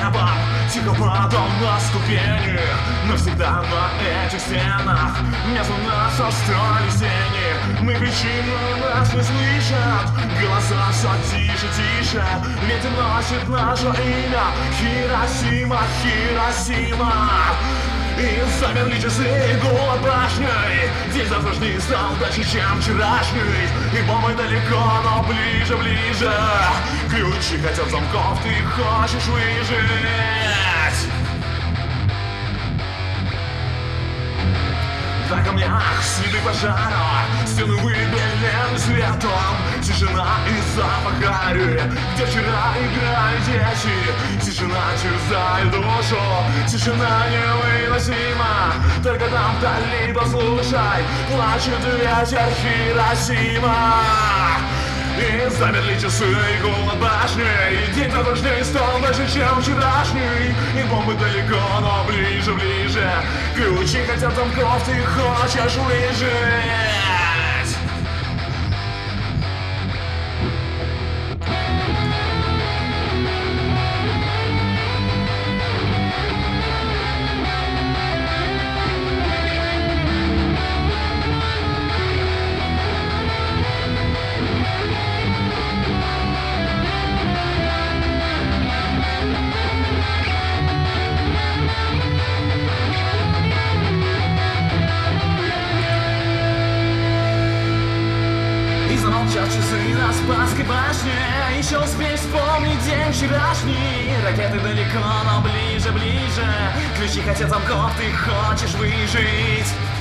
небом, тихо падал на ступени. Навсегда на этих стенах между нас остались тени. Мы кричим, но нас не слышат, голоса все тише, тише. Ветер носит наше имя: Хиросима, Хиросима. И замерли часы голод башней. День завтрашний стал дальше, чем вчерашний. И бомбы далеко, но ближе, ближе. Ключи хотят замков, ты хочешь выжить. На камнях следы пожара, стены выбелены светом. Тишина и запах гари, где вчера играли дети. Тишина терзает душу, тишина невыносима. Только там вдали послушай, плачет ветер Хиросима. И замерли часы и голод башни. И день завтрашний стал дальше, чем вчерашний. И бомбы далеко, но ближе, ближе. Ключи хотят замков, ты хочешь выжить. Замолчат часы на Спасской башне. Еще успей вспомнить день вчерашний. Ракеты далеко, но ближе, ближе. Ключи хотят замков, ты хочешь выжить.